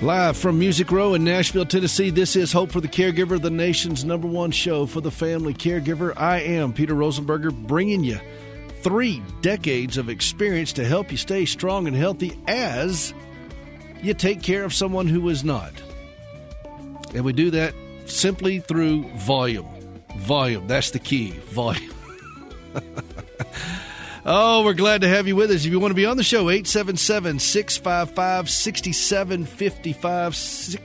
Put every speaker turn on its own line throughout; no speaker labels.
Live from Music Row in Nashville, Tennessee, this is Hope for the Caregiver, the nation's #1 show for the family caregiver. I am Peter Rosenberger, bringing you 3 decades of experience to help you stay strong and healthy as you take care of someone who is not. And we do that simply through volume. Volume, that's the key, volume. Oh, we're glad to have you with us. If you want to be on the show, 877-655-6755,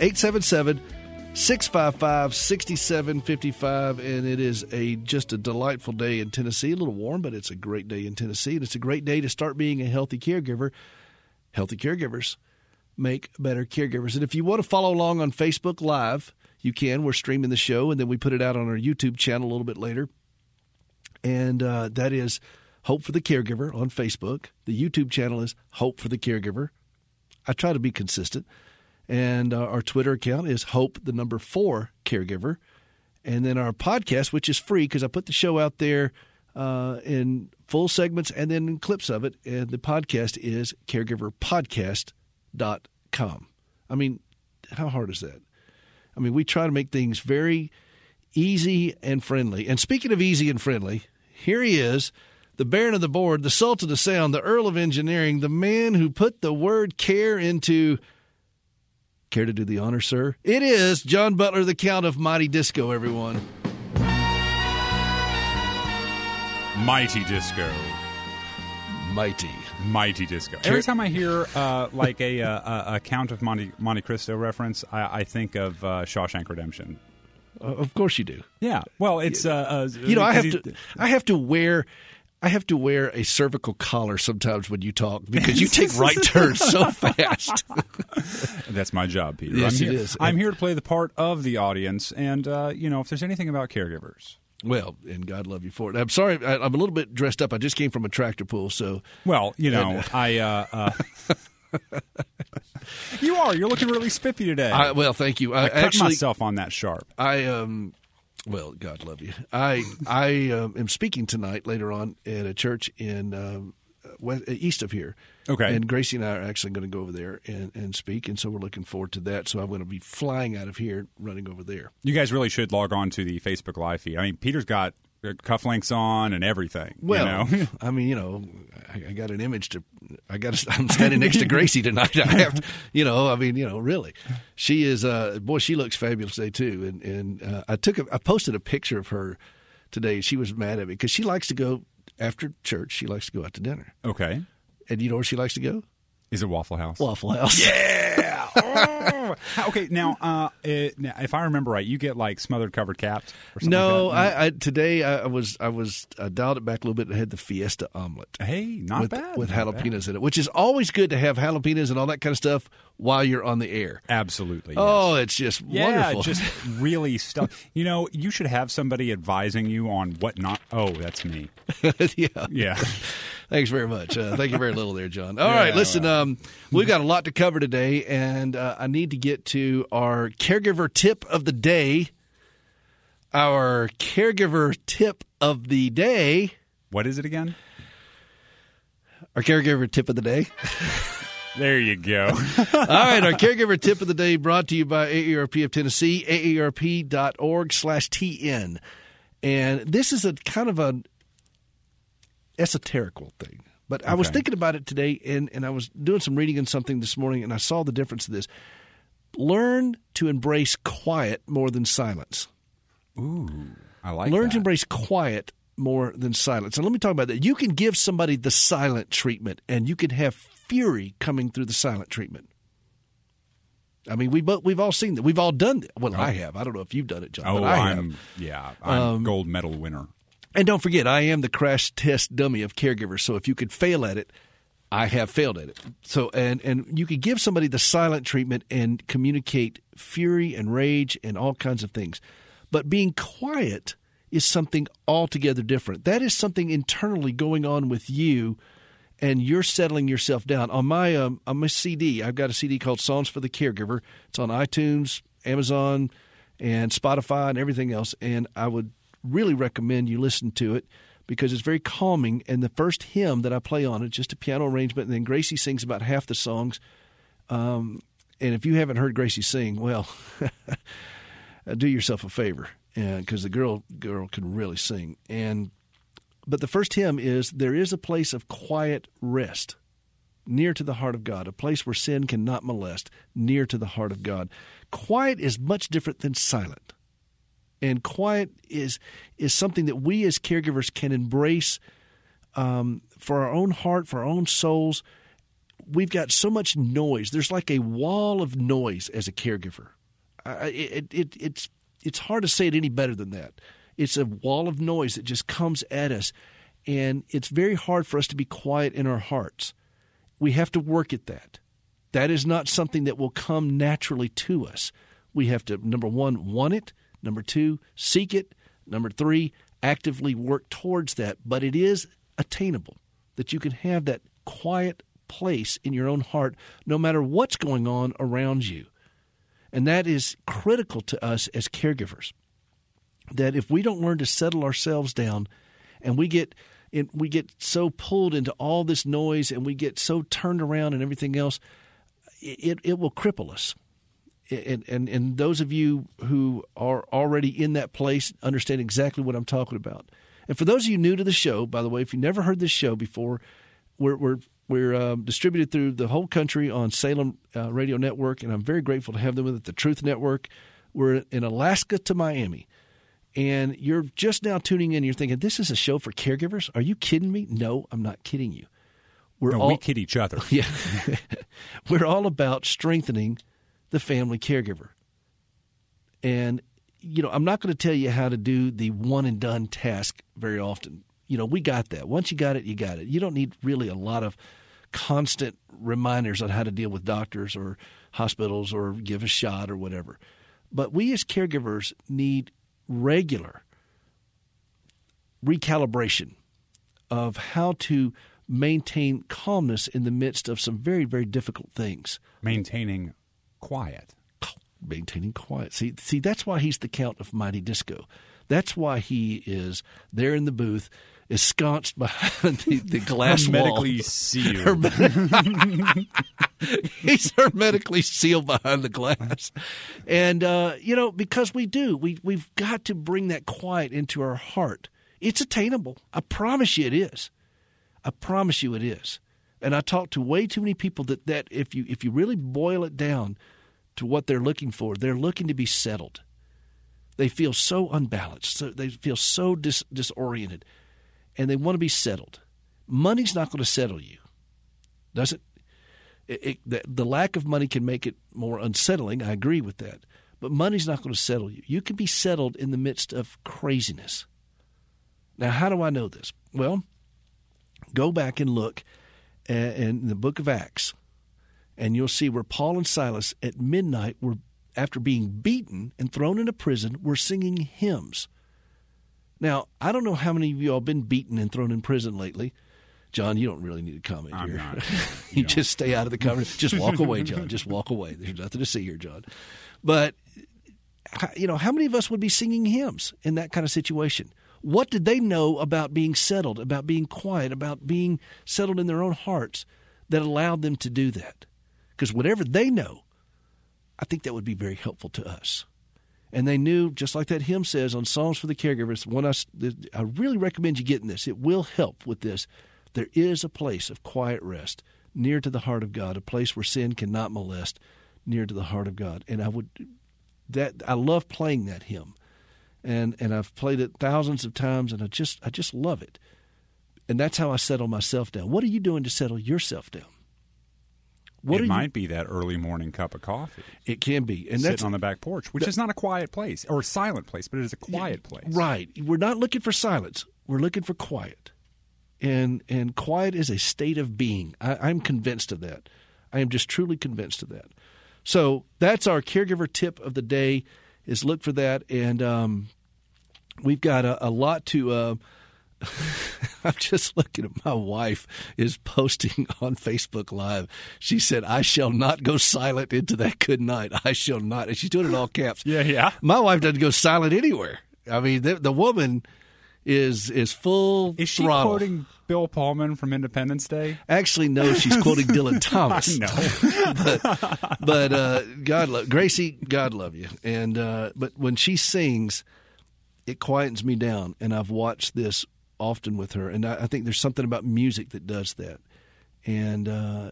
877-655-6755, and it is just a delightful day in Tennessee. A little warm, but it's a great day in Tennessee, and it's a great day to start being a healthy caregiver. Healthy caregivers make better caregivers. And if you want to follow along on Facebook Live, you can. We're streaming the show, and then we put it out on our YouTube channel a little bit later, and that is Hope for the Caregiver on Facebook. The YouTube channel is Hope for the Caregiver. I try to be consistent. And our Twitter account is Hope, the number 4 Caregiver. And then our podcast, which is free because I put the show out there in full segments and then in clips of it. And the podcast is caregiverpodcast.com. I mean, how hard is that? I mean, we try to make things very easy and friendly. And speaking of easy and friendly, here he is. The Baron of the Board, the Sultan of Sound, the Earl of Engineering, the man who put the word care into... Care to do the honor, sir? It is John Butler, the Count of Mighty Disco, everyone.
Mighty Disco.
Mighty
Disco. Every time I hear like a Count of Monte Cristo reference, I think of Shawshank Redemption.
Of course you do.
Yeah. Well, it's
I have to wear a cervical collar sometimes when you talk because you take right turns so fast.
That's my job, Peter.
Yes, it is.
I'm here to play the part of the audience, and if there's anything about caregivers.
Well, and God love you for it. I'm sorry, I'm a little bit dressed up. I just came from a tractor pull, so.
Well, I. You're looking really spiffy today.
Well, thank you.
I cut myself on that sharp.
Well, God love you. I am speaking tonight later on at a church in east of here.
Okay.
And Gracie and I are actually going to go over there and speak, and so we're looking forward to that. So I'm going to be flying out of here, running over there.
You guys really should log on to the Facebook Live feed. I mean, Peter's got cufflinks on and everything.
Well, I mean, I got an image to. I'm standing next to Gracie tonight. I have to, really, she is. Boy, she looks fabulous today too. And I posted a picture of her today. She was mad at me because she likes to go after church. She likes to go out to dinner.
Okay.
And you know where she likes to go?
Is it Waffle House?
Waffle House.
Yeah. Oh. Okay. Now, if I remember right, you get like smothered covered caps or something.
No,
like that?
Today I dialed it back a little bit and had the Fiesta omelet.
Hey, not bad.
With jalapenos in it, which is always good to have jalapenos and all that kind of stuff while you're on the air.
Absolutely.
Oh,
yes.
it's just wonderful.
Yeah, just really stuff. You should have somebody advising you on what not. Oh, that's me. Yeah.
Thanks very much. Thank you very little there, John. All right, listen, we've got a lot to cover today, and I need to get to our caregiver tip of the day. Our caregiver tip of the day.
What is it again?
Our caregiver tip of the day.
There you go.
All right, our caregiver tip of the day brought to you by AARP of Tennessee, aarp.org/TN. And this is a kind of an esoterical thing. But I was thinking about it today, and I was doing some reading on something this morning, and I saw the difference of this. Learn to embrace quiet more than silence.
Ooh, I like that.
Learn to embrace quiet more than silence. And let me talk about that. You can give somebody the silent treatment, and you can have fury coming through the silent treatment. I mean, we've all seen that. We've all done it. Well, I have. I don't know if you've done it, John. But I have.
I'm gold medal winner.
And don't forget, I am the crash test dummy of caregivers. So if you could fail at it, I have failed at it. So and you could give somebody the silent treatment and communicate fury and rage and all kinds of things. But being quiet is something altogether different. That is something internally going on with you, and you're settling yourself down. On my CD, I've got a CD called Songs for the Caregiver. It's on iTunes, Amazon, and Spotify and everything else. And I would really recommend you listen to it because it's very calming. And the first hymn that I play on it, just a piano arrangement, and then Gracie sings about half the songs. And And if you haven't heard Gracie sing, well, do yourself a favor, because the girl can really sing. But the first hymn is, there is a place of quiet rest, near to the heart of God, a place where sin cannot molest, near to the heart of God. Quiet is much different than silent. And quiet is something that we as caregivers can embrace for our own heart, for our own souls. We've got so much noise. There's like a wall of noise as a caregiver. It's hard to say it any better than that. It's a wall of noise that just comes at us, and it's very hard for us to be quiet in our hearts. We have to work at that. That is not something that will come naturally to us. We have to, number one, want it. Number two, seek it. Number three, actively work towards that. But it is attainable, that you can have that quiet place in your own heart no matter what's going on around you. And that is critical to us as caregivers, that if we don't learn to settle ourselves down and we get so pulled into all this noise and we get so turned around and everything else, it will cripple us. And those of you who are already in that place understand exactly what I'm talking about. And for those of you new to the show, by the way, if you never heard this show before, we're distributed through the whole country on Salem Radio Network, and I'm very grateful to have them with it, the Truth Network. We're in Alaska to Miami. And you're just now tuning in, you're thinking, this is a show for caregivers? Are you kidding me? No, I'm not kidding you.
We kid each other.
Yeah. We're all about strengthening the family caregiver. And, I'm not going to tell you how to do the one-and-done task very often. We got that. Once you got it, you got it. You don't need really a lot of constant reminders on how to deal with doctors or hospitals or give a shot or whatever. But we as caregivers need regular recalibration of how to maintain calmness in the midst of some very, very difficult things.
Maintaining quiet.
Maintaining quiet. See, that's why he's the Count of Mighty Disco. That's why he is there in the booth, ensconced behind the glass
hermetically
wall.
Sealed.
He's hermetically sealed behind the glass. And, because we've got to bring that quiet into our heart. It's attainable. I promise you it is. I promise you it is. And I talk to way too many people that if you really boil it down to what they're looking for, they're looking to be settled. They feel so unbalanced. So they feel so disoriented, and they want to be settled. Money's not going to settle you, does it? The lack of money can make it more unsettling. I agree with that. But money's not going to settle you. You can be settled in the midst of craziness. Now, how do I know this? Well, go back and look in the book of Acts, and you'll see where Paul and Silas at midnight were, after being beaten and thrown into prison, were singing hymns. Now, I don't know how many of you all have been beaten and thrown in prison lately. John, you don't really need to comment here.
I'm not.
You just stay out of the cover. Just walk away, John. Just walk away. There's nothing to see here, John. But, how many of us would be singing hymns in that kind of situation? What did they know about being settled, about being quiet, about being settled in their own hearts that allowed them to do that? Because whatever they know, I think that would be very helpful to us. And they knew, just like that hymn says on Songs for the Caregivers, I really recommend you getting this. It will help with this. There is a place of quiet rest near to the heart of God, a place where sin cannot molest, near to the heart of God. And I love playing that hymn. And I've played it thousands of times, and I just love it. And that's how I settle myself down. What are you doing to settle yourself down?
It might be that early morning cup of coffee.
It can be. And
sitting on the back porch, which is not a quiet place or a silent place, but it is a quiet place.
Right. We're not looking for silence. We're looking for quiet. And quiet is a state of being. I'm convinced of that. I am just truly convinced of that. So that's our caregiver tip of the day, is look for that. And we've got a lot to I'm just looking at my wife is posting on Facebook Live. She said, "I shall not go silent into that good night. I shall not." And she's doing it in all caps.
Yeah.
My wife doesn't go silent anywhere. I mean, the woman is full
Is she
throttle.
quoting Bill Pullman from Independence Day?
Actually, no, she's quoting Dylan Thomas.
No.
but God love Gracie. God love you. And but when she sings, it quietens me down. And I've watched this often with her, and I think there's something about music that does that. And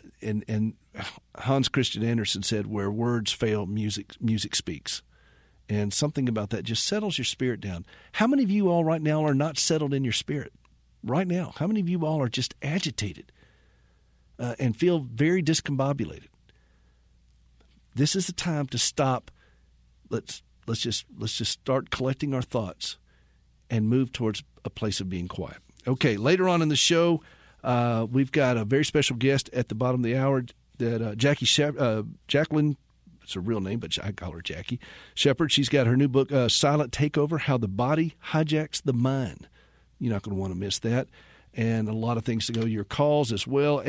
Hans Christian Andersen said, "Where words fail, music speaks." And something about that just settles your spirit down. How many of you all right now are not settled in your spirit? Right now, how many of you all are just agitated and feel very discombobulated? This is the time to stop. Let's just start collecting our thoughts and move towards a place of being quiet. Okay, later on in the show, we've got a very special guest at the bottom of the hour that Jacqueline. It's her real name, but I call her Jackie Shepard. She's got her new book, Silent Takeover: How the Body Hijacks the Mind. You're not going to want to miss that. And a lot of things to go. Your calls as well,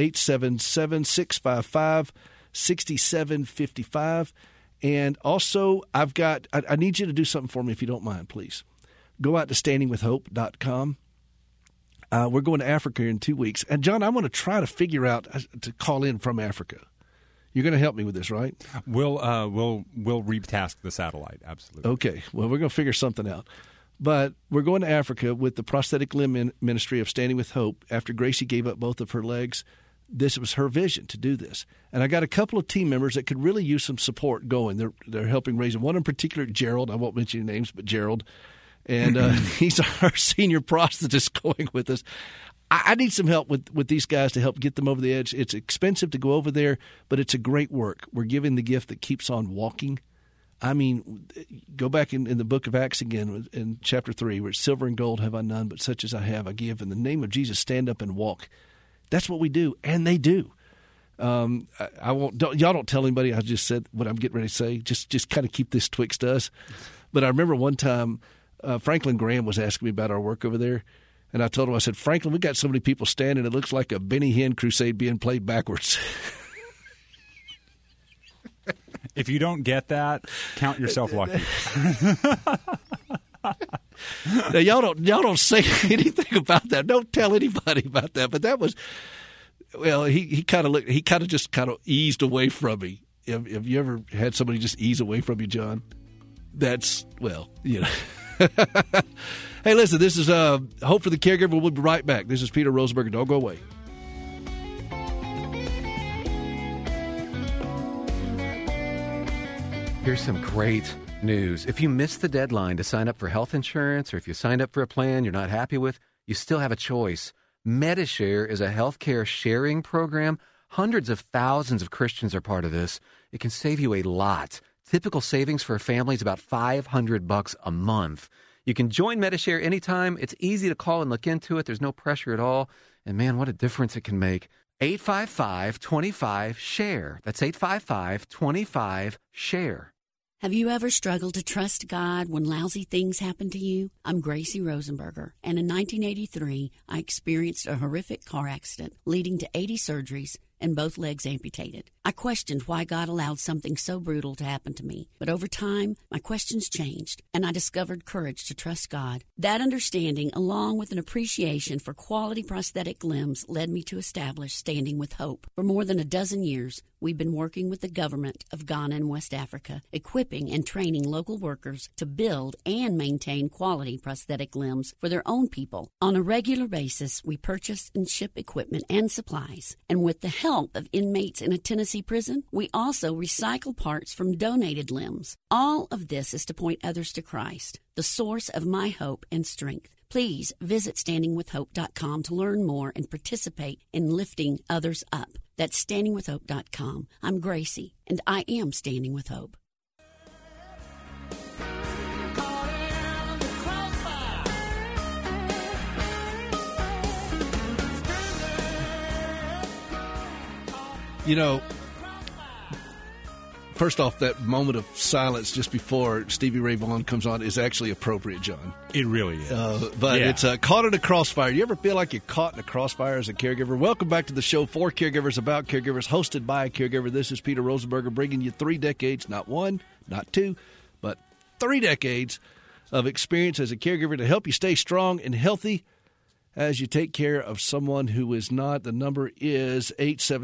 877-655-6755. And also, I need you to do something for me if you don't mind, please. Go out to standingwithhope.com. We're going to Africa in 2 weeks. And, John, I want to try to figure out to call in from Africa. You're going to help me with this, right?
We'll retask the satellite, absolutely.
Okay. Well, we're going to figure something out. But we're going to Africa with the prosthetic limb ministry of Standing with Hope. After Gracie gave up both of her legs, this was her vision to do this. And I got a couple of team members that could really use some support going. They're helping raise them. One in particular, Gerald. I won't mention any names, but Gerald. And he's our senior prosthetist going with us. I need some help with these guys to help get them over the edge. It's expensive to go over there, but it's a great work. We're giving the gift that keeps on walking. I mean, go back in the book of Acts again in chapter 3, where silver and gold have I none, but such as I have I give. In the name of Jesus, stand up and walk. That's what we do, and they do. I won't. Y'all don't tell anybody I just said what I'm getting ready to say. Just kind of keep this twixt us. But I remember one time Franklin Graham was asking me about our work over there. And I told him, I said, Franklin, we got so many people standing, it looks like a Benny Hinn crusade being played backwards.
If you don't get that, count yourself lucky.
Now, y'all don't say anything about that. Don't tell anybody about that. But that was, well, he kind of just eased away from me. Have you ever had somebody just ease away from you, John? That's, well, you know. Hey, listen, this is Hope for the Caregiver. We'll be right back. This is Peter Rosenberger. Don't go away.
Here's some great news. If you missed the deadline to sign up for health insurance, or if you signed up for a plan you're not happy with, you still have a choice. MediShare is a healthcare sharing program. Hundreds of thousands of Christians are part of this. It can save you a lot. Typical savings for a family is about $500 a month. You can join MediShare anytime. It's easy to call and look into it. There's no pressure at all. And man, what a difference it can make. 855-25-SHARE. That's 855-25-SHARE.
Have you ever struggled to trust God when lousy things happen to you? I'm Gracie Rosenberger, and in 1983, I experienced a horrific car accident leading to 80 surgeries and both legs amputated. I questioned why God allowed something so brutal to happen to me. But over time, my questions changed, and I discovered courage to trust God. That understanding, along with an appreciation for quality prosthetic limbs, led me to establish Standing with Hope. For more than a dozen years, we've been working with the government of Ghana and West Africa, equipping and training local workers to build and maintain quality prosthetic limbs for their own people. On a regular basis, we purchase and ship equipment and supplies, and with the help of inmates in a Tennessee prison, we also recycle parts from donated limbs. All of this is to point others to Christ, the source of my hope and strength. Please visit standingwithhope.com to learn more and participate in lifting others up. That's standingwithhope.com. I'm Gracie, and I am Standing with Hope.
You know, first off, that moment of silence just before Stevie Ray Vaughan comes on is actually appropriate, John.
It really is.
It's caught in a crossfire. You ever feel like you're caught in a crossfire as a caregiver? Welcome back to the show, For Caregivers, About Caregivers, hosted by a caregiver. This is Peter Rosenberger, bringing you 3 decades, not 1, not 2, but 3 decades of experience as a caregiver to help you stay strong and healthy as you take care of someone who is not. The number is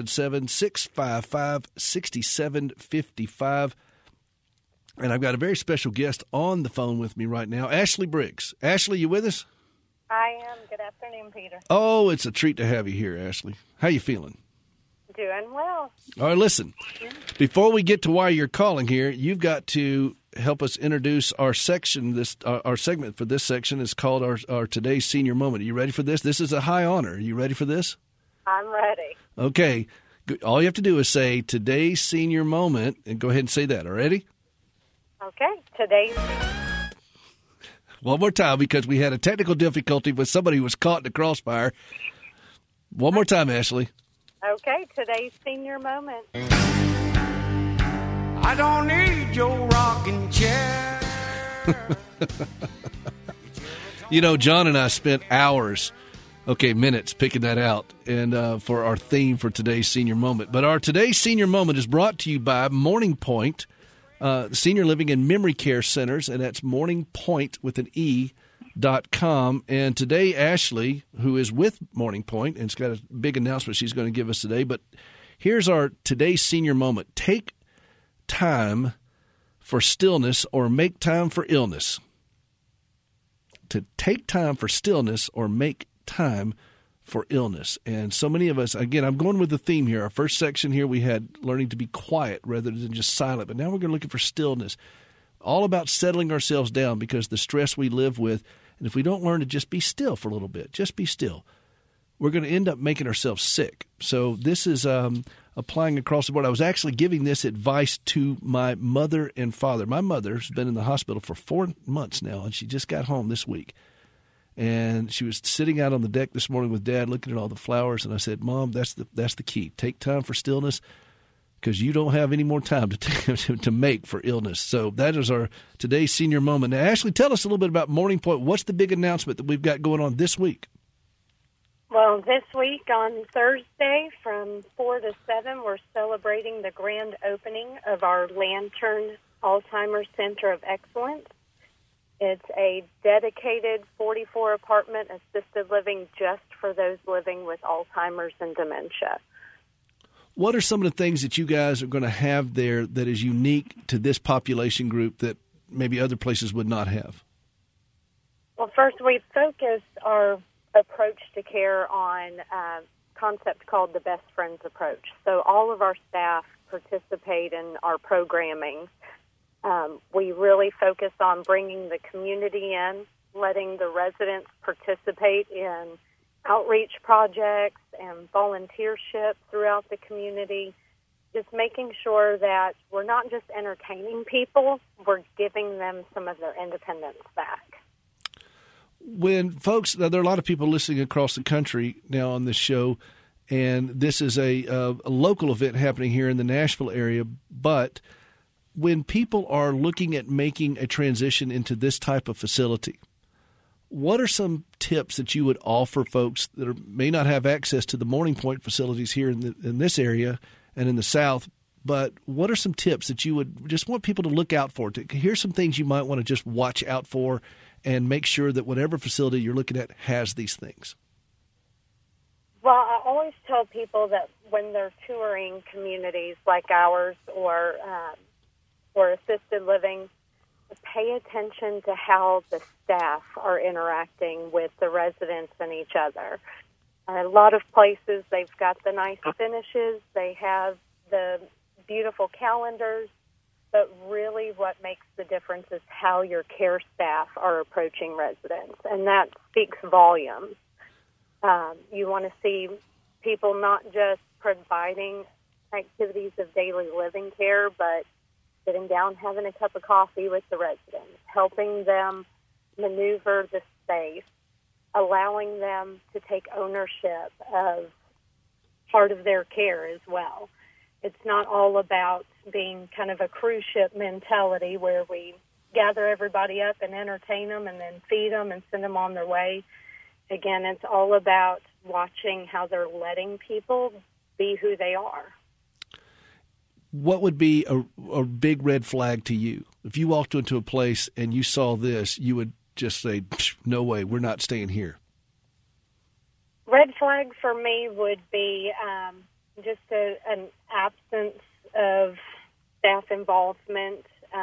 877-655-6755. And I've got a very special guest on the phone with me right now, Ashley Briggs. Ashley, you with us?
I am. Good afternoon, Peter.
Oh, it's a treat to have you here, Ashley. How you feeling?
Doing well.
All right, listen. Before we get to why you're calling here, you've got to help us introduce our section. Our segment for this section is called our Today's Senior Moment. Are you ready for this? This is a high honor. Are you ready for this?
I'm ready.
Okay. All you have to do is say Today's Senior Moment, and go ahead and say that. All ready?
Okay. Today's...
One more time, because we had a technical difficulty with somebody who was caught in the crossfire. One more time, Ashley.
Okay. Today's senior moment.
I don't need your rocking chair.
You know, John and I spent hours, minutes, picking that out and for our theme for today's senior moment. But our today's senior moment is brought to you by Morning Point, Senior Living and Memory Care Centers, and that's morningpoint with an E.com. And today, Ashley, who is with Morning Point, and it's got a big announcement she's going to give us today, but here's our today's senior moment. Take time for stillness or make time for illness. To take time for stillness or make time for illness. And so many of us, again, I'm going with the theme here. Our first section here, we had learning to be quiet rather than just silent. But now we're going to look for stillness. All about settling ourselves down because the stress we live with. And if we don't learn to just be still for a little bit, just be still, we're going to end up making ourselves sick. So this is applying across the board. I was actually giving this advice to my mother and father. My mother's been in the hospital for 4 months now, and she just got home this week. And she was sitting out on the deck this morning with Dad looking at all the flowers, and I said, Mom, that's the key. Take time for stillness because you don't have any more time to make for illness. So that is our today's senior moment. Now, Ashley, tell us a little bit about Morning Point. What's the big announcement that we've got going on this week?
Well, this week on Thursday from 4 to 7, we're celebrating the grand opening of our Lantern Alzheimer's Center of Excellence. It's a dedicated 44-apartment assisted living just for those living with Alzheimer's and dementia.
What are some of the things that you guys are going to have there that is unique to this population group that maybe other places would not have?
Well, first, we focus our approach to care on a concept called the Best Friends approach. So all of our staff participate in our programming. We really focus on bringing the community in, letting the residents participate in outreach projects and volunteership throughout the community, just making sure that we're not just entertaining people, we're giving them some of their independence back.
When folks, there are a lot of people listening across the country now on this show, and this is a local event happening here in the Nashville area, but when people are looking at making a transition into this type of facility, what are some tips that you would offer folks that may not have access to the Morning Point facilities here in this area and in the South, but what are some tips that you would just want people to look out for? Here's some things you might want to just watch out for and make sure that whatever facility you're looking at has these things.
Well, I always tell people that when they're touring communities like ours or assisted living, pay attention to how the staff are interacting with the residents and each other. A lot of places, they've got the nice finishes, they have the beautiful calendars, but really what makes the difference is how your care staff are approaching residents, and that speaks volumes. You want to see people not just providing activities of daily living care, but sitting down, having a cup of coffee with the residents, helping them maneuver the space, allowing them to take ownership of part of their care as well. It's not all about being kind of a cruise ship mentality where we gather everybody up and entertain them and then feed them and send them on their way. Again, it's all about watching how they're letting people be who they are.
What would be a big red flag to you? If you walked into a place and you saw this, you would just say, no way, we're not staying here?
Red flag for me would be just an absence of staff involvement,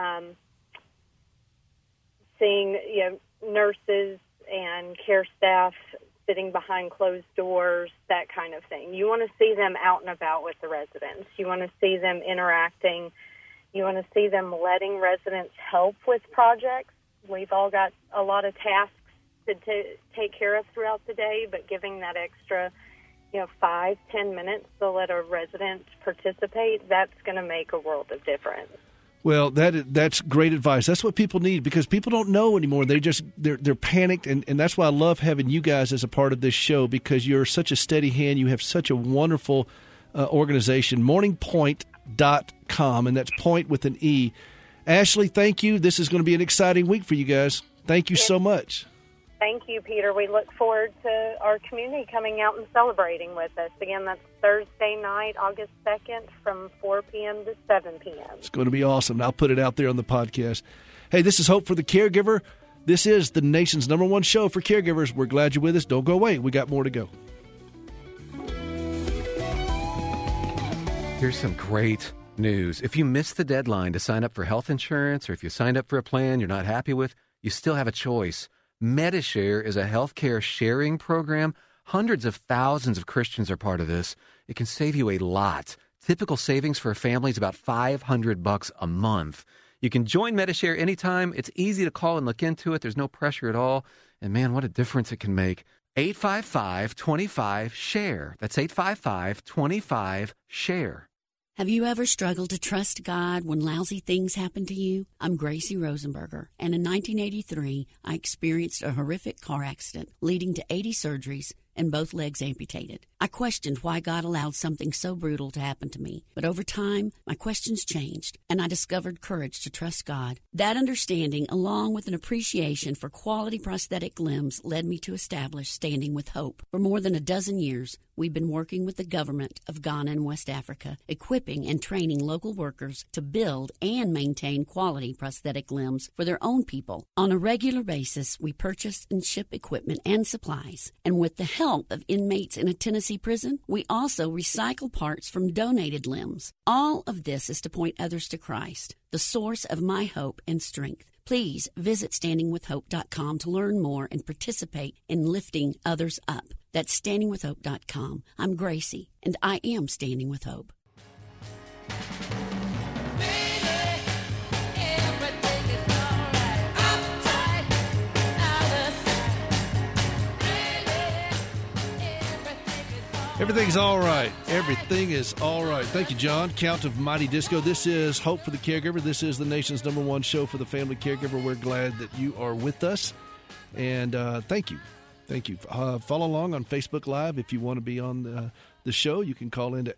seeing nurses and care staff sitting behind closed doors, that kind of thing. You want to see them out and about with the residents. You want to see them interacting. You want to see them letting residents help with projects. We've all got a lot of tasks to take care of throughout the day, but giving that extra 5-10 minutes to let a resident participate, that's going to make a world of difference.
Well, that's great advice. That's what people need, because people don't know anymore. They're panicked, and that's why I love having you guys as a part of this show, because you're such a steady hand. You have such a wonderful organization, morningpoint.com, and that's point with an E. Ashley, thank you. This is going to be an exciting week for you guys. Thank you so much.
Thank you, Peter. We look forward to our community coming out and celebrating with us. Again, that's Thursday night, August 2nd, from 4 p.m. to 7 p.m.
It's going to be awesome. I'll put it out there on the podcast. Hey, this is Hope for the Caregiver. This is the nation's #1 show for caregivers. We're glad you're with us. Don't go away. We got more to go.
Here's some great news. If you missed the deadline to sign up for health insurance, or if you signed up for a plan you're not happy with, you still have a choice. Medishare is a healthcare sharing program. Hundreds of thousands of Christians are part of this. It can save you a lot. Typical savings for a family is about $500 a month. You can join Medishare anytime. It's easy to call and look into it. There's no pressure at all. And man, what a difference it can make. 855-25-SHARE. That's 855-25-SHARE.
Have you ever struggled to trust God when lousy things happen to you? I'm Gracie Rosenberger, and in 1983, I experienced a horrific car accident leading to 80 surgeries and both legs amputated. I questioned why God allowed something so brutal to happen to me, but over time, my questions changed, and I discovered courage to trust God. That understanding, along with an appreciation for quality prosthetic limbs, led me to establish Standing with Hope. For more than a dozen years, we've been working with the government of Ghana and West Africa, equipping and training local workers to build and maintain quality prosthetic limbs for their own people. On a regular basis, we purchase and ship equipment and supplies, and with the help of inmates in a Tennessee prison, we also recycle parts from donated limbs. All of this is to point others to Christ, the source of my hope and strength. Please visit standingwithhope.com to learn more and participate in lifting others up. That's standingwithhope.com. I'm Gracie, and I am Standing with Hope.
Everything's all right. Everything is all right. Thank you, John. Count of Mighty Disco. This is Hope for the Caregiver. This is the nation's #1 show for the family caregiver. We're glad that you are with us. And thank you. Thank you. Follow along on Facebook Live. If you want to be on the show, you can call in to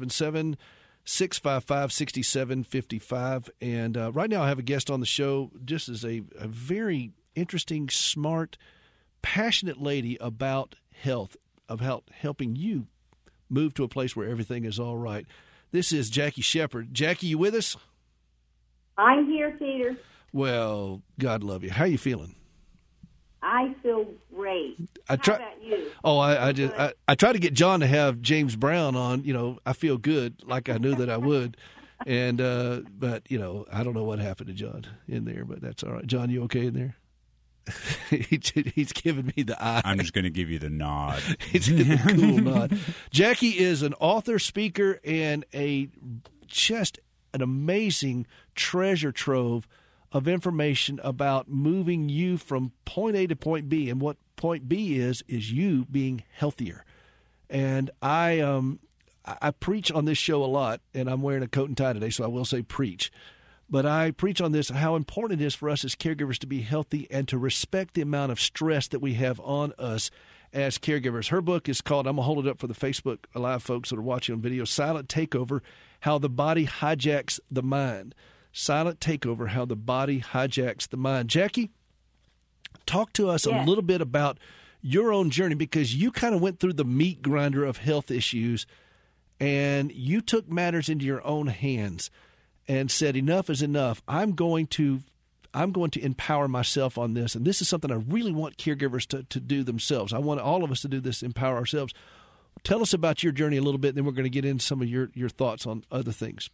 877-655-6755. And right now I have a guest on the show, just as a very interesting, smart, passionate lady about health, about helping you move to a place where everything is all right. This is Jackie Shepard. Jackie, you with us?
I'm here, Peter.
Well, God love you. How are you feeling?
I feel great. How about you?
Oh, I tried to get John to have James Brown on. I feel good, like I knew that I would. And but I don't know what happened to John in there, but that's all right. John, you okay in there? He's giving me the eye.
I'm just going to give you the nod.
It's a cool nod. Jackie is an author, speaker, and just an amazing treasure trove of information about moving you from point A to point B. And what point B is you being healthier. And I preach on this show a lot, and I'm wearing a coat and tie today, so I will say preach. But I preach on this, how important it is for us as caregivers to be healthy and to respect the amount of stress that we have on us as caregivers. Her book is called, I'm going to hold it up for the Facebook Live folks that are watching on video, Silent Takeover, How the Body Hijacks the Mind. Silent Takeover, How the Body Hijacks the Mind. Jackie, talk to us a little bit about your own journey, because you kind of went through the meat grinder of health issues and you took matters into your own hands. and said, enough is enough. I'm going to empower myself on this, and this is something I really want caregivers to do themselves. I want all of us to do this, empower ourselves. Tell us about your journey a little bit, and then we're going to get into some of your thoughts on other things.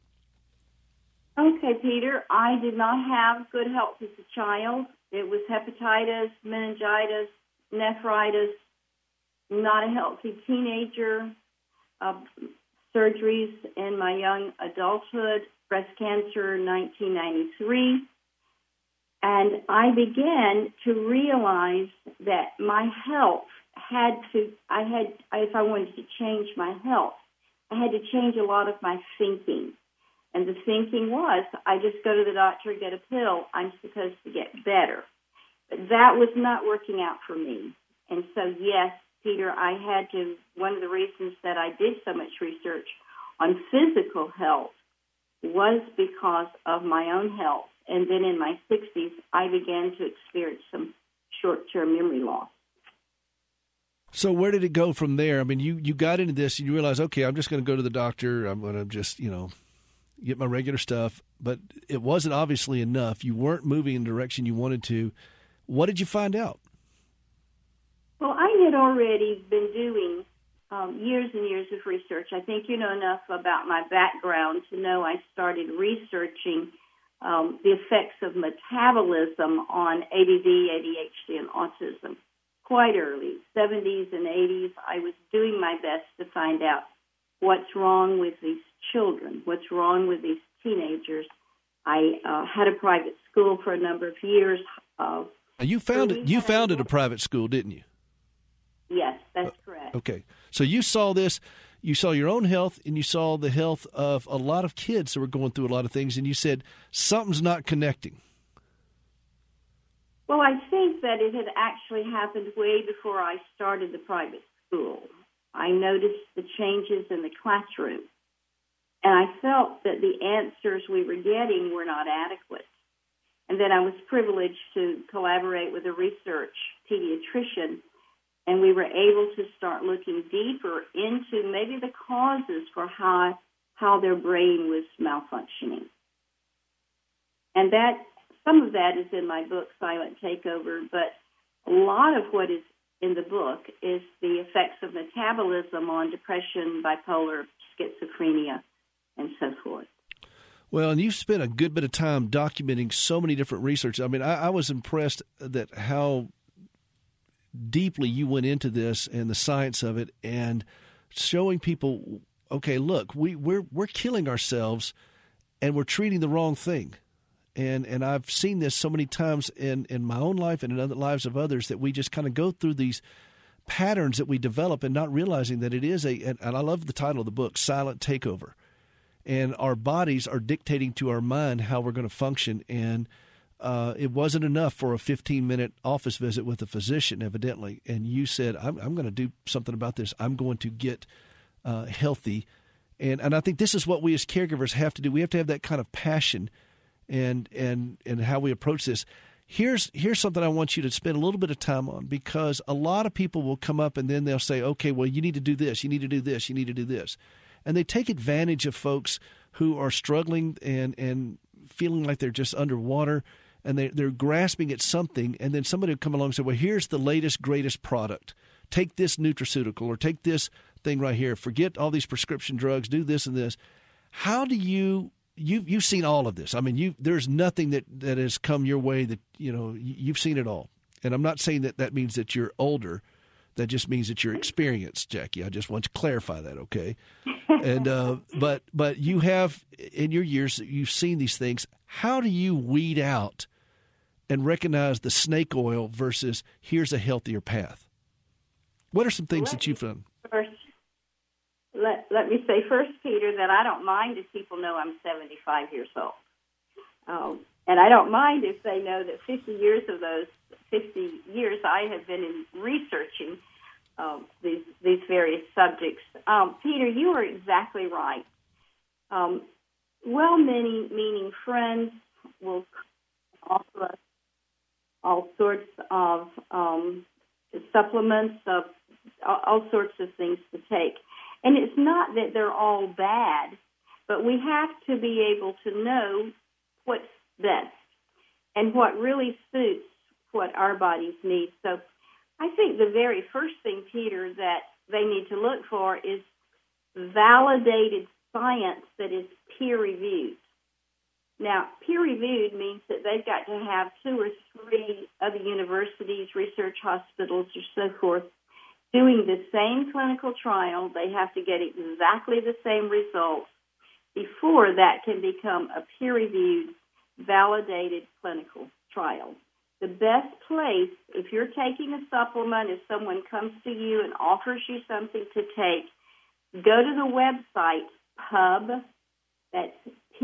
Okay, Peter, I did not have good health as a child. It was hepatitis, meningitis, nephritis, not a healthy teenager, surgeries in my young adulthood, breast cancer in 1993. And I began to realize that my health if I wanted to change my health, I had to change a lot of my thinking. And the thinking was, I just go to the doctor, get a pill, I'm supposed to get better. But that was not working out for me. And so, yes, Peter, one of the reasons that I did so much research on physical health was because of my own health. And then in my 60s, I began to experience some short-term memory loss.
So where did it go from there? I mean, you got into this and you realized, okay, I'm just going to go to the doctor. I'm going to just, get my regular stuff. But it wasn't obviously enough. You weren't moving in the direction you wanted to. What did you find out?
Well, I had already been doing years and years of research. I think you know enough about my background to know I started researching the effects of metabolism on ADD, ADHD, and autism quite early, 70s and 80s. I was doing my best to find out what's wrong with these children, what's wrong with these teenagers. I had a private school for a number of years.
You founded a private school, didn't you?
Yes, that's correct.
Okay. So you saw this. You saw your own health, and you saw the health of a lot of kids that were going through a lot of things, and you said, something's not connecting.
Well, I think that it had actually happened way before I started the private school. I noticed the changes in the classroom, and I felt that the answers we were getting were not adequate. And then I was privileged to collaborate with a research pediatrician, and we were able to start looking deeper into maybe the causes for how their brain was malfunctioning. And some of that is in my book, Silent Takeover, but a lot of what is in the book is the effects of metabolism on depression, bipolar, schizophrenia, and so forth.
Well, and you've spent a good bit of time documenting so many different research. I mean, I was impressed that how deeply you went into this and the science of it, and showing people, okay, look, we're killing ourselves, and we're treating the wrong thing. And I've seen this so many times in my own life and in other lives of others, that we just kind of go through these patterns that we develop and not realizing that it is and I love the title of the book, Silent Takeover. And our bodies are dictating to our mind how we're going to function. And it wasn't enough for a 15-minute office visit with a physician, evidently. And you said, I'm going to do something about this. I'm going to get healthy. And I think this is what we as caregivers have to do. We have to have that kind of passion and how we approach this. Here's something I want you to spend a little bit of time on, because a lot of people will come up and then they'll say, okay, well, you need to do this, you need to do this, you need to do this. And they take advantage of folks who are struggling and feeling like they're just underwater, and they're grasping at something, and then somebody will come along and say, well, here's the latest, greatest product. Take this nutraceutical, or take this thing right here. Forget all these prescription drugs, do this and this. How do you've seen all of this. I mean, there's nothing that has come your way that, you've seen it all. And I'm not saying that means that you're older. That just means that you're experienced, Jackie. I just want to clarify that, okay? And but you have, in your years, you've seen these things. How do you weed out and recognize the snake oil versus here's a healthier path? What are some things that you've done?
Let me say first, Peter, that I don't mind if people know I'm 75 years old. And I don't mind if they know that 50 years of those 50 years I have been researching these various subjects. Peter, you are exactly right. Well-meaning friends will offer us all sorts of supplements, all sorts of things to take. And it's not that they're all bad, But we have to be able to know what's best and what really suits what our bodies need. So I think the very first thing, Peter, that they need to look for is validated science that is peer-reviewed. Now, peer-reviewed means that they've got to have 2 or 3 other universities, research hospitals, or so forth, doing the same clinical trial. They have to get exactly the same results before that can become a peer-reviewed, validated clinical trial. The best place, if you're taking a supplement, if someone comes to you and offers you something to take, go to the website PUB, that's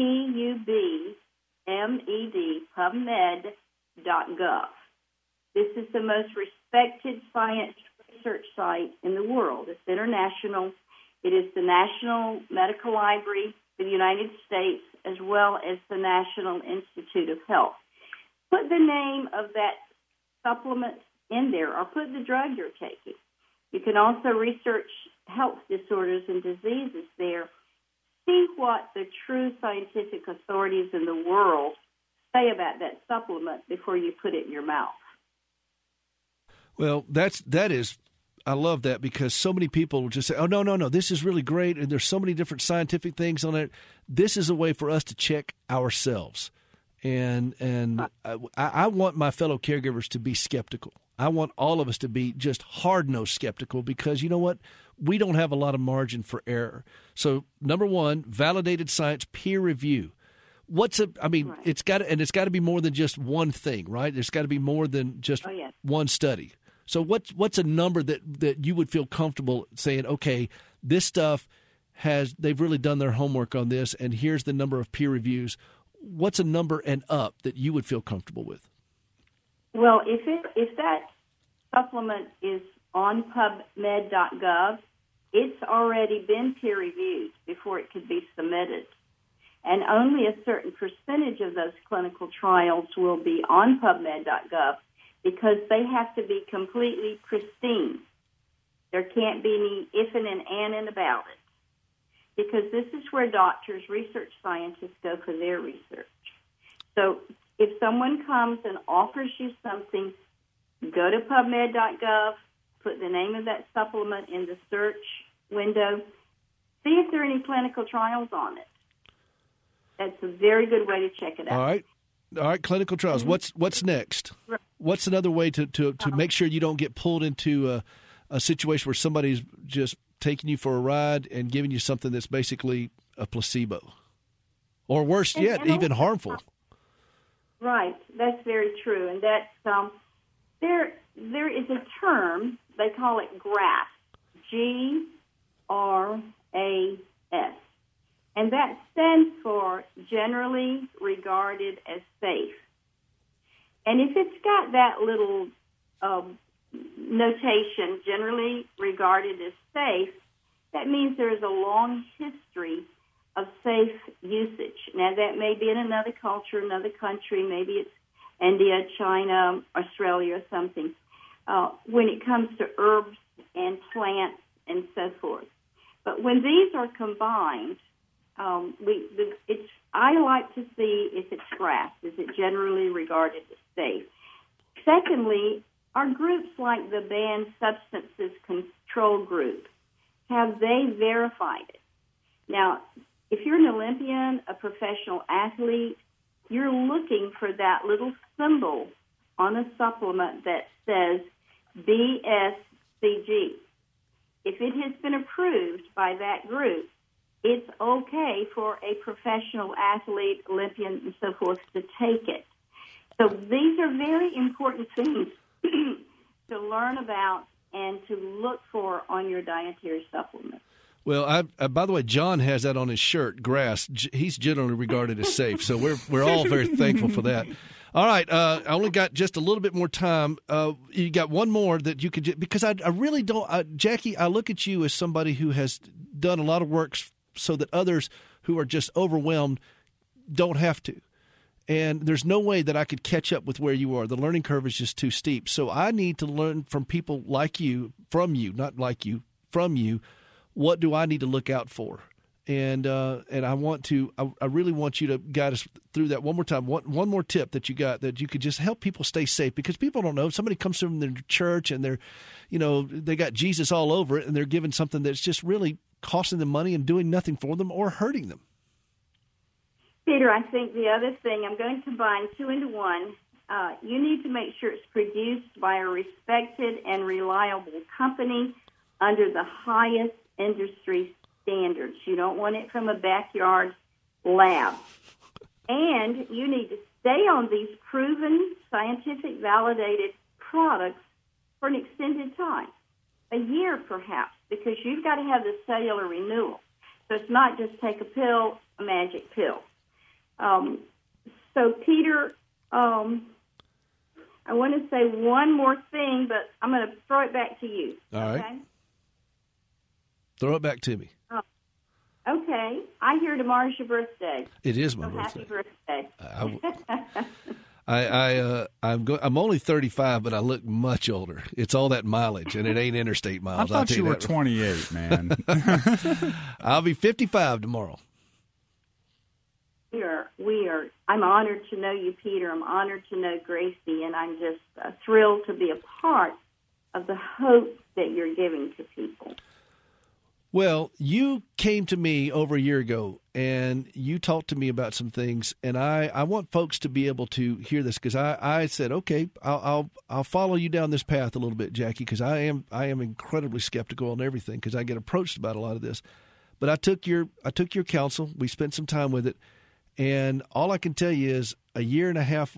PUBMED, PubMed.gov. This is the most respected science research site in the world. It's international. It is the National Medical Library for the United States as well as the National Institute of Health. Put the name of that supplement in there or put the drug you're taking. You can also research health disorders and diseases there. See what the true scientific authorities in the world say about that supplement before you put it in your mouth.
Well, that is, I love that because so many people will just say, oh, no, this is really great, and there's so many different scientific things on it. This is a way for us to check ourselves. And I want my fellow caregivers to be skeptical. I want all of us to be just hard-nosed skeptical because, you know what, we don't have a lot of margin for error. So, number one, validated science, peer review. It's got to be more than just one thing, right? There's got to be more than just one study. So what's a number that you would feel comfortable saying, okay, this stuff they've really done their homework on this, and here's the number of peer reviews. What's a number and up that you would feel comfortable with?
Well, if that supplement is on PubMed.gov, it's already been peer-reviewed before it could be submitted. And only a certain percentage of those clinical trials will be on PubMed.gov because they have to be completely pristine. There can't be any ifing and anning about it because this is where doctors, research scientists go for their research. So if someone comes and offers you something, go to PubMed.gov, put the name of that supplement in the search window, see if there are any clinical trials on it. That's a very good way to check it out.
All right, clinical trials. Mm-hmm. What's next? What's another way to make sure you don't get pulled into a situation where somebody's just taking you for a ride and giving you something that's basically a placebo? Or worse yet, even harmful.
Right, that's very true. And that's there is a term, they call it GRAS, G-R-A-S. And that stands for generally regarded as safe. And if it's got that little notation, generally regarded as safe, that means there's a long history of safe usage. Now, that may be in another culture, another country, maybe it's India, China, Australia, or something, when it comes to herbs and plants and so forth. But when these are combined, I like to see if it's GRAS. Is it generally regarded as safe? Secondly, are groups like the Banned Substances Control Group, have they verified it? Now, if you're an Olympian, a professional athlete, you're looking for that little symbol on a supplement that says BSCG. If it has been approved by that group, it's okay for a professional athlete, Olympian, and so forth to take it. So these are very important things to learn about and to look for on your dietary supplement.
Well, by the way, John has that on his shirt, GRAS. He's generally regarded as safe, so we're all very thankful for that. All right, I only got just a little bit more time. You got one more that you could, because I really don't, Jackie, I look at you as somebody who has done a lot of work so that others who are just overwhelmed don't have to. And there's no way that I could catch up with where you are. The learning curve is just too steep. So I need to learn from people like you, from you, not like you, from you. What do I need to look out for? And I want to. I really want you to guide us through that one more time. One more tip that you got that you could just help people stay safe, because people don't know. If somebody comes from their church and they're, they got Jesus all over it, and they're given something that's just really costing them money and doing nothing for them or hurting them.
Peter, I think the other thing, I'm going to combine two into one. You need to make sure it's produced by a respected and reliable company under the highest industry standards. You don't want it from a backyard lab. And you need to stay on these proven, scientific, validated products for an extended time, a year perhaps, because you've got to have the cellular renewal. So it's not just take a pill, a magic pill. So, Peter, I want to say one more thing, but I'm going to throw it back to you.
All right. Okay? Throw it back to me.
Okay. I hear tomorrow's your birthday.
It is my birthday.
Happy
birthday. I'm only 35, but I look much older. It's all that mileage, and it ain't interstate miles.
I thought you were 28, man.
I'll be 55 tomorrow.
I'm honored to know you, Peter. I'm honored to know Gracie, and I'm just thrilled to be a part of the hope that you're giving to people.
Well, you came to me over a year ago, and you talked to me about some things, and I want folks to be able to hear this, because I said, okay, I'll follow you down this path a little bit, Jackie, because I am incredibly skeptical on everything, because I get approached about a lot of this. But I took your counsel. We spent some time with it, and all I can tell you is a year and a half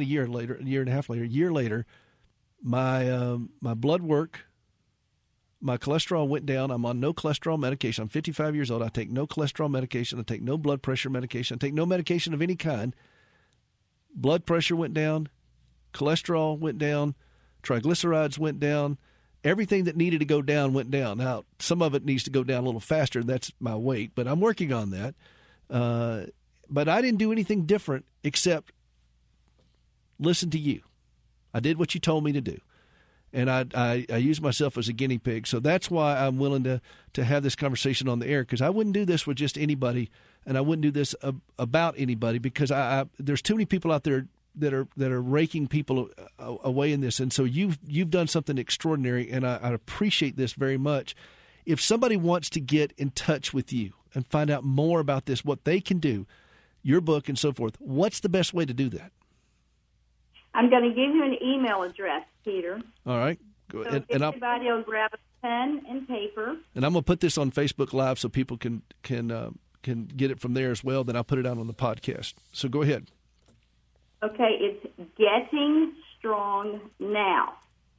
later, my blood work, my cholesterol went down. I'm on no cholesterol medication. I'm 55 years old. I take no cholesterol medication. I take no blood pressure medication. I take no medication of any kind. Blood pressure went down. Cholesterol went down. Triglycerides went down. Everything that needed to go down went down. Now, some of it needs to go down a little faster. That's my weight, but I'm working on that. But I didn't do anything different except listen to you. I did what you told me to do. And I use myself as a guinea pig. So that's why I'm willing to have this conversation on the air, because I wouldn't do this with just anybody, and I wouldn't do this about anybody, because there's too many people out there that are raking people away in this. And so you've done something extraordinary, and I appreciate this very much. If somebody wants to get in touch with you and find out more about this, what they can do, your book and so forth, what's the best way to do that?
I'm going to give you an email address, Peter.
All right.
So everybody will grab a pen and paper.
And I'm going to put this on Facebook Live so people can get it from there as well. Then I'll put it out on the podcast. So go ahead.
Okay, it's Getting Strong Now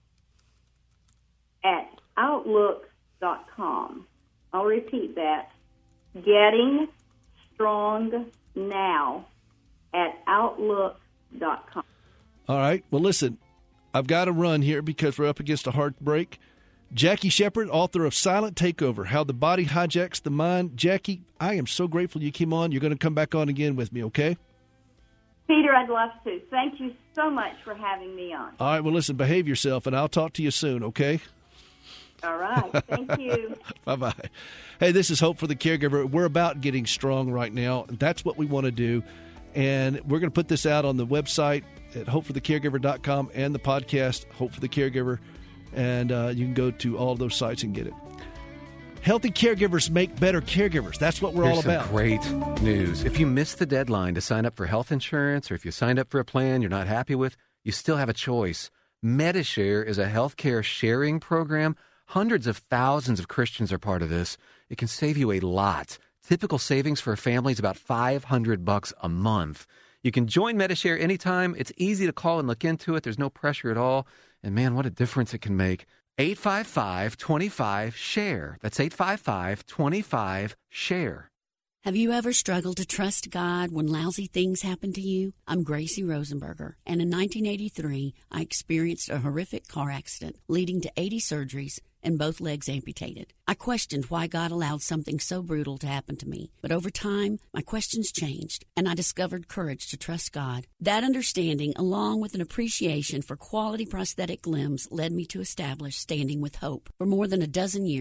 at Outlook.com. I'll repeat that. Getting Strong Now at Outlook.com.
All right. Well, listen, I've got to run here because we're up against a hard break. Jackie Shepard, author of Silent Takeover, How the Body Hijacks the Mind. Jackie, I am so grateful you came on. You're going to come back on again with me, okay?
Peter, I'd love to. Thank you so much for having me on.
All right. Well, listen, behave yourself, and I'll talk to you soon, okay?
All right. Thank you.
Bye-bye. Hey, this is Hope for the Caregiver. We're about getting strong right now. That's what we want to do. And we're going to put this out on the website at hopeforthecaregiver.com and the podcast, Hope for the Caregiver. And you can go to all of those sites and get it. Healthy caregivers make better caregivers. That's what we're all about.
Some great news. If you missed the deadline to sign up for health insurance, or if you signed up for a plan you're not happy with, you still have a choice. Medishare is a healthcare sharing program. Hundreds of thousands of Christians are part of this. It can save you a lot. Typical savings for a family is about $500 a month. You can join Medishare anytime. It's easy to call and look into it. There's no pressure at all. And man, what a difference it can make. 855-25-SHARE. That's 855-25-SHARE.
Have you ever struggled to trust God when lousy things happen to you? I'm Gracie Rosenberger, and in 1983, I experienced a horrific car accident leading to 80 surgeries and both legs amputated. I questioned why God allowed something so brutal to happen to me. But over time, my questions changed, and I discovered courage to trust God. That understanding, along with an appreciation for quality prosthetic limbs, led me to establish Standing with Hope. For more than a dozen years,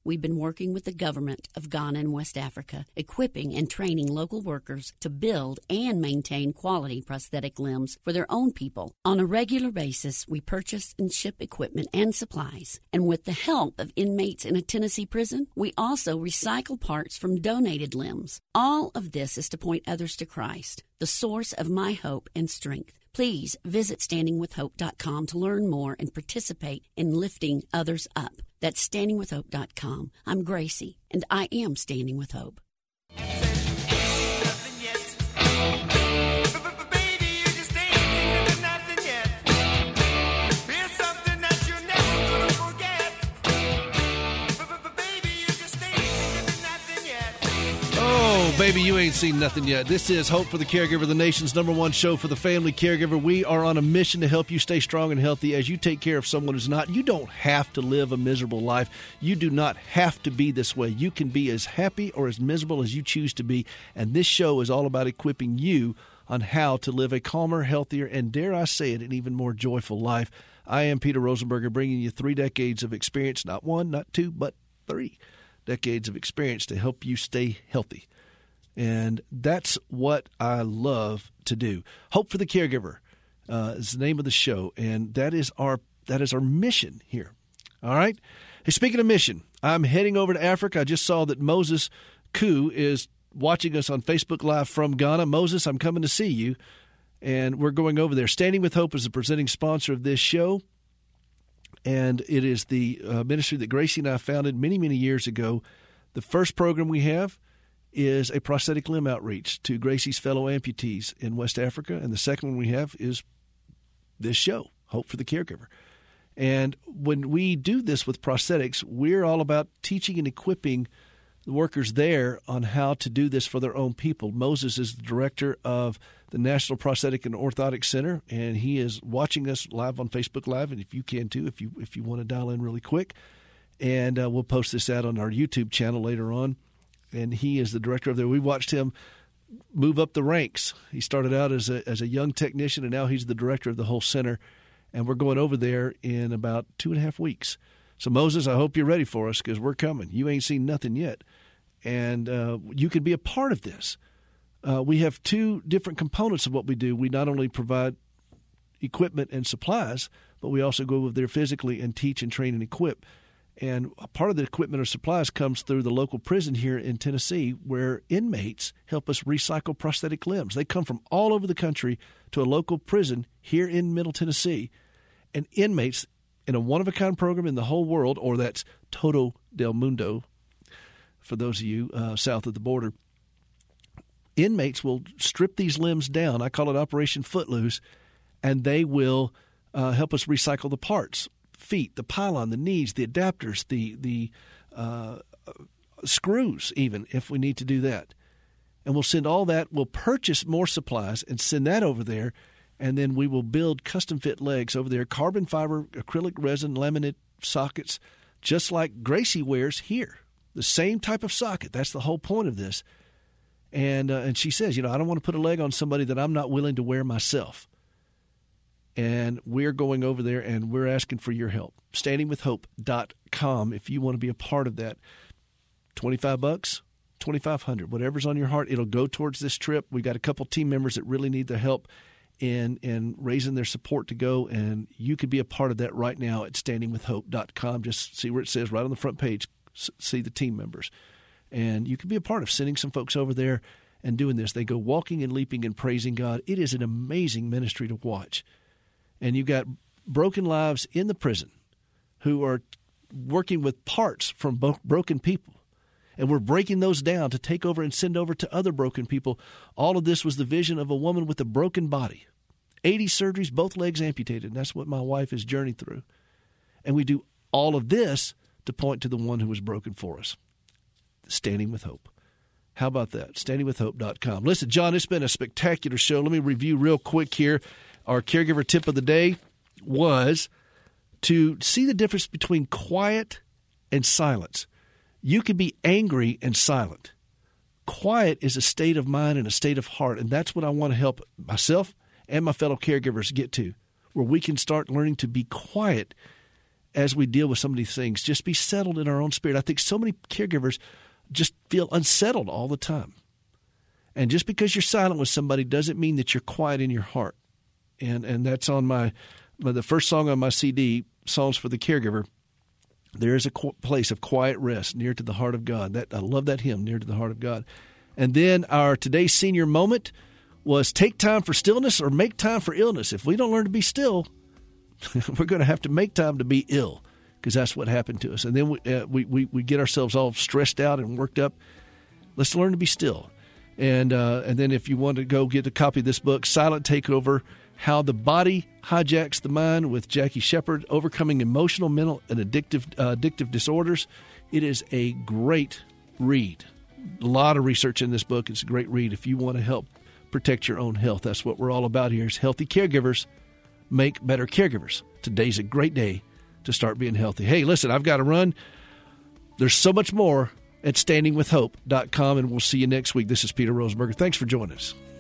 we've been working with the government of Ghana and West Africa, equipping and training local workers to build and maintain quality prosthetic limbs for their own people. On a regular basis, we purchase and ship equipment and supplies. And with the help of inmates in a Tennessee prison, we also recycle parts from donated limbs. All of this is to point others to Christ, the source of my hope and strength. Please visit standingwithhope.com to learn more and participate in lifting others up. That's standingwithhope.com. I'm Gracie, and I am Standing with Hope.
Baby, you ain't seen nothing yet. This is Hope for the Caregiver, the nation's #1 show for the family caregiver. We are on a mission to help you stay strong and healthy as you take care of someone who's not. You don't have to live a miserable life. You do not have to be this way. You can be as happy or as miserable as you choose to be. And this show is all about equipping you on how to live a calmer, healthier, and dare I say it, an even more joyful life. I am Peter Rosenberger, bringing you 3 decades of experience, not 1, not 2, but 3 decades of experience to help you stay healthy. And that's what I love to do. Hope for the Caregiver is the name of the show, and that is our mission here. All right? Hey, speaking of mission, I'm heading over to Africa. I just saw that Moses Koo is watching us on Facebook Live from Ghana. Moses, I'm coming to see you, and we're going over there. Standing with Hope is the presenting sponsor of this show, and it is the ministry that Gracie and I founded many, many years ago. The first program we have is a prosthetic limb outreach to Gracie's fellow amputees in West Africa. And the second one we have is this show, Hope for the Caregiver. And when we do this with prosthetics, we're all about teaching and equipping the workers there on how to do this for their own people. Moses is the director of the National Prosthetic and Orthotic Center, and he is watching us live on Facebook Live. And if you can too, if you want to dial in really quick, and we'll post this out on our YouTube channel later on. And he is the director of there. We watched him move up the ranks. He started out as a young technician, and now he's the director of the whole center. And we're going over there in about 2.5 weeks. So, Moses, I hope you're ready for us because we're coming. You ain't seen nothing yet. And you can be a part of this. We have 2 different components of what we do. We not only provide equipment and supplies, but we also go over there physically and teach and train and equip. And a part of the equipment or supplies comes through the local prison here in Tennessee, where inmates help us recycle prosthetic limbs. They come from all over the country to a local prison here in Middle Tennessee. And inmates in a one-of-a-kind program in the whole world, or that's Todo del Mundo, for those of you south of the border, inmates will strip these limbs down. I call it Operation Footloose, and they will help us recycle the parts. Feet, the pylon, the knees, the adapters, the screws, even, if we need to do that. And we'll send all that. We'll purchase more supplies and send that over there, and then we will build custom-fit legs over there, carbon fiber, acrylic resin, laminate sockets, just like Gracie wears here. The same type of socket. That's the whole point of this. And she says, I don't want to put a leg on somebody that I'm not willing to wear myself. And we're going over there, and we're asking for your help. StandingWithHope.com if you want to be a part of that. $25, $2,500, whatever's on your heart, it'll go towards this trip. We got a couple team members that really need the help in raising their support to go, and you could be a part of that right now at StandingWithHope.com. Just see where it says right on the front page, see the team members. And you can be a part of sending some folks over there and doing this. They go walking and leaping and praising God. It is an amazing ministry to watch. And you've got broken lives in the prison who are working with parts from broken people. And we're breaking those down to take over and send over to other broken people. All of this was the vision of a woman with a broken body. 80 surgeries, both legs amputated. And that's what my wife has journeyed through. And we do all of this to point to the one who was broken for us. Standing with Hope. How about that? StandingWithHope.com. Listen, John, it's been a spectacular show. Let me review real quick here. Our caregiver tip of the day was to see the difference between quiet and silence. You can be angry and silent. Quiet is a state of mind and a state of heart, and that's what I want to help myself and my fellow caregivers get to, where we can start learning to be quiet as we deal with some of these things, just be settled in our own spirit. I think so many caregivers just feel unsettled all the time. And just because you're silent with somebody doesn't mean that you're quiet in your heart. And that's on the first song on my CD, Songs for the Caregiver. There is a place of quiet rest near to the heart of God. I love that hymn, Near to the Heart of God. And then our today's senior moment was take time for stillness or make time for illness. If we don't learn to be still, we're going to have to make time to be ill, because that's what happened to us. And then we get ourselves all stressed out and worked up. Let's learn to be still. And then if you want to go get a copy of this book, Silent Takeover, How the Body Hijacks the Mind, with Jackie Shepard, Overcoming Emotional, Mental, and Addictive Disorders. It is a great read. A lot of research in this book. It's a great read if you want to help protect your own health. That's what we're all about here, is healthy caregivers make better caregivers. Today's a great day to start being healthy. Hey, listen, I've got to run. There's so much more at standingwithhope.com, and we'll see you next week. This is Peter Rosenberger. Thanks for joining us.